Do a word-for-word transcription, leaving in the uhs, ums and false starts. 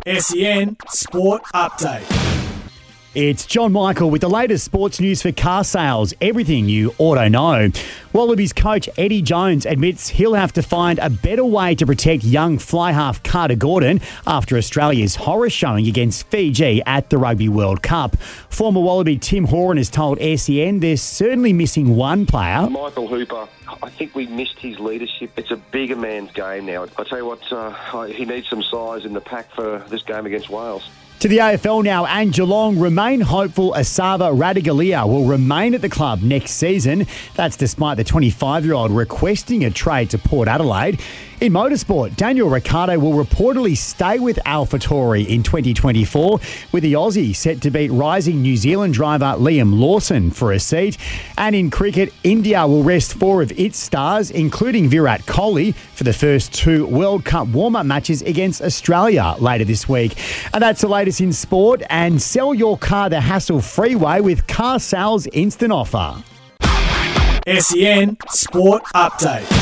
S E N Sport Update. It's John Michael with the latest sports news for car sales, everything you ought to know. Wallabies coach Eddie Jones admits he'll have to find a better way to protect young fly half Carter Gordon after Australia's horror showing against Fiji at the Rugby World Cup. Former Wallaby Tim Horan has told S E N they're certainly missing one player. Michael Hooper, I think we missed his leadership. It's a bigger man's game now. I tell you what, uh, he needs some size in the pack for this game against Wales. To the A F L now, and Geelong remain hopeful Asava Radaglia will remain at the club next season. That's despite the twenty-five-year-old requesting a trade to Port Adelaide. In motorsport, Daniel Ricciardo will reportedly stay with AlphaTauri in twenty twenty-four, with the Aussie set to beat rising New Zealand driver Liam Lawson for a seat. And in cricket, India will rest four of its stars, including Virat Kohli, for the first two World Cup warm-up matches against Australia later this week. And that's the latest in sport, and sell your car the hassle-free way with Car Sales Instant Offer. S E N Sport Update.